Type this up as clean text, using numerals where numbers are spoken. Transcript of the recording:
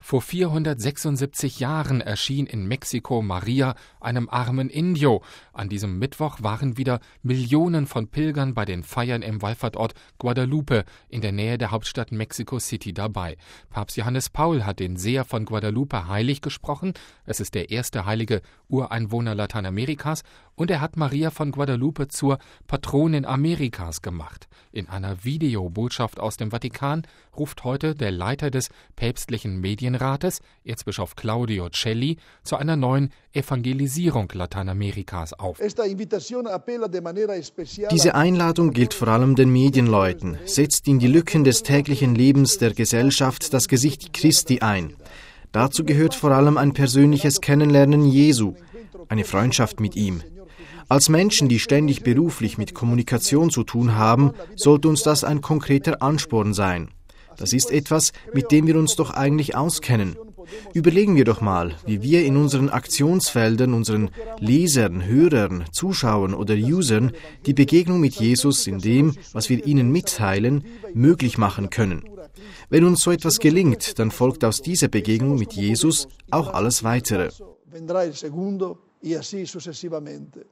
Vor 476 Jahren erschien in Mexiko Maria einem armen Indio. An diesem Mittwoch waren wieder Millionen von Pilgern bei den Feiern im Wallfahrtsort Guadalupe in der Nähe der Hauptstadt Mexico City dabei. Papst Johannes Paul hat den Seher von Guadalupe heilig gesprochen. Es ist der erste heilige Ureinwohner Lateinamerikas und er hat Maria von Guadalupe zur Patronin Amerikas gemacht. In einer Videobotschaft aus dem Vatikan ruft heute der Leiter des päpstlichen Medienrates, Erzbischof Claudio Celli, zu einer neuen Evangelisierung Lateinamerikas auf. Diese Einladung gilt vor allem den Medienleuten, setzt in die Lücken des täglichen Lebens der Gesellschaft das Gesicht Christi ein. Dazu gehört vor allem ein persönliches Kennenlernen Jesu, eine Freundschaft mit ihm. Als Menschen, die ständig beruflich mit Kommunikation zu tun haben, sollte uns das ein konkreter Ansporn sein. Das ist etwas, mit dem wir uns doch eigentlich auskennen. Überlegen wir doch mal, wie wir in unseren Aktionsfeldern unseren Lesern, Hörern, Zuschauern oder Usern die Begegnung mit Jesus in dem, was wir ihnen mitteilen, möglich machen können. Wenn uns so etwas gelingt, dann folgt aus dieser Begegnung mit Jesus auch alles Weitere. Vendrá el segundo y así sucesivamente.